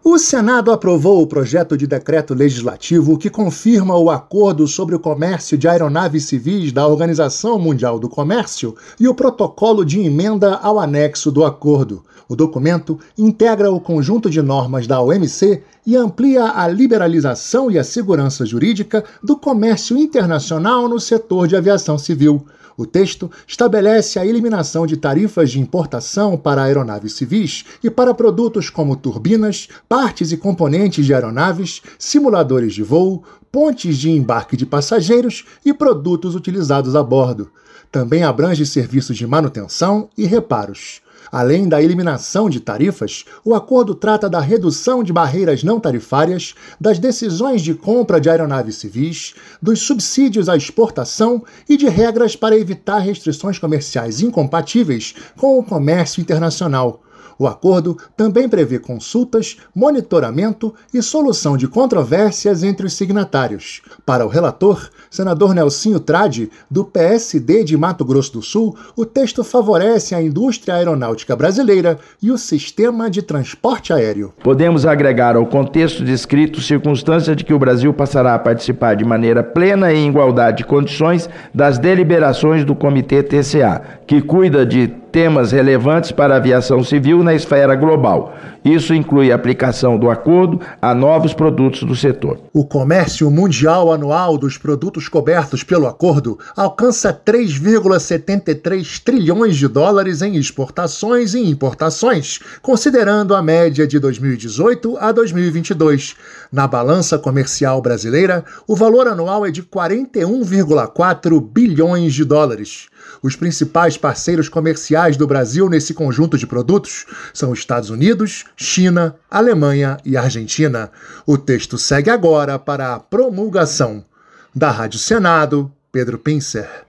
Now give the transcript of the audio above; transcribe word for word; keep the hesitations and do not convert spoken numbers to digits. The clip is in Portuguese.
O Senado aprovou o projeto de decreto legislativo que confirma o acordo sobre o comércio de aeronaves civis da Organização Mundial do Comércio e o protocolo de emenda ao anexo do acordo. O documento integra o conjunto de normas da O M C e amplia a liberalização e a segurança jurídica do comércio internacional no setor de aviação civil. O texto estabelece a eliminação de tarifas de importação para aeronaves civis e para produtos como turbinas, partes e componentes de aeronaves, simuladores de voo, pontes de embarque de passageiros e produtos utilizados a bordo. Também abrange serviços de manutenção e reparos. Além da eliminação de tarifas, o acordo trata da redução de barreiras não tarifárias, das decisões de compra de aeronaves civis, dos subsídios à exportação e de regras para evitar restrições comerciais incompatíveis com o comércio internacional. O acordo também prevê consultas, monitoramento e solução de controvérsias entre os signatários. Para o relator, senador Nelsinho Tradi, do P S D de Mato Grosso do Sul, o texto favorece a indústria aeronáutica brasileira e o sistema de transporte aéreo. Podemos agregar ao contexto descrito circunstância de que o Brasil passará a participar de maneira plena e em igualdade de condições das deliberações do Comitê T C A, que cuida de temas relevantes para a aviação civil na esfera global. Isso inclui a aplicação do acordo a novos produtos do setor. O comércio mundial anual dos produtos cobertos pelo acordo alcança três vírgula setenta e três trilhões de dólares em exportações e importações, considerando a média de dois mil e dezoito a dois mil e vinte e dois. Na balança comercial brasileira, o valor anual é de quarenta e um vírgula quatro bilhões de dólares. Os principais parceiros comerciais do Brasil nesse conjunto de produtos são os Estados Unidos, China, Alemanha e Argentina. O texto segue agora para a promulgação. Da Rádio Senado, Pedro Pincer.